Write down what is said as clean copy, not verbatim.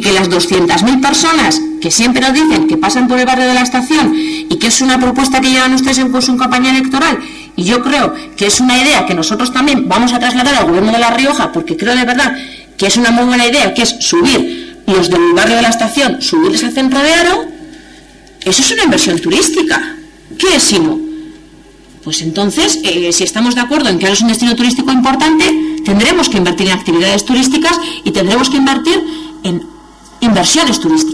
que las 200.000 personas que siempre nos dicen que pasan por el barrio de la Estación y que es una propuesta que llevan ustedes en su campaña electoral, y yo creo que es una idea que nosotros también vamos a trasladar al gobierno de La Rioja, porque creo de verdad que es una muy buena idea, que es subir los del barrio de la Estación, subirles al centro de Haro. Eso es una inversión turística. ¿Qué es sino? Pues entonces, si estamos de acuerdo en que Haro es un destino turístico importante, tendremos que invertir en actividades turísticas y tendremos que invertir en inversiones turísticas.